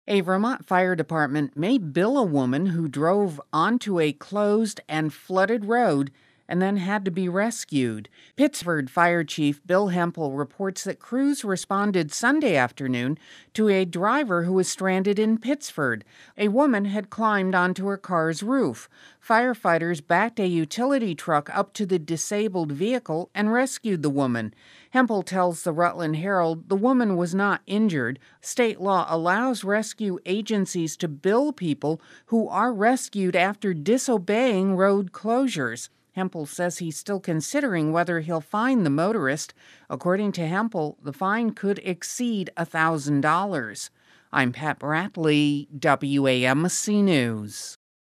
A Vermont fire department may bill a woman who drove onto a closed and flooded road and then had to be rescued. Pittsford Fire Chief Bill Hempel reports that crews responded Sunday afternoon to a driver who was stranded in Pittsford. A woman had climbed onto her car's roof. Firefighters backed a utility truck up to the disabled vehicle and rescued the woman. Hempel tells the Rutland Herald the woman was not injured. State law allows rescue agencies to bill people who are rescued after disobeying road closures. Hempel says he's still considering whether he'll fine the motorist. According to Hempel, the fine could exceed $1,000. I'm Pat Bradley, WAMC News.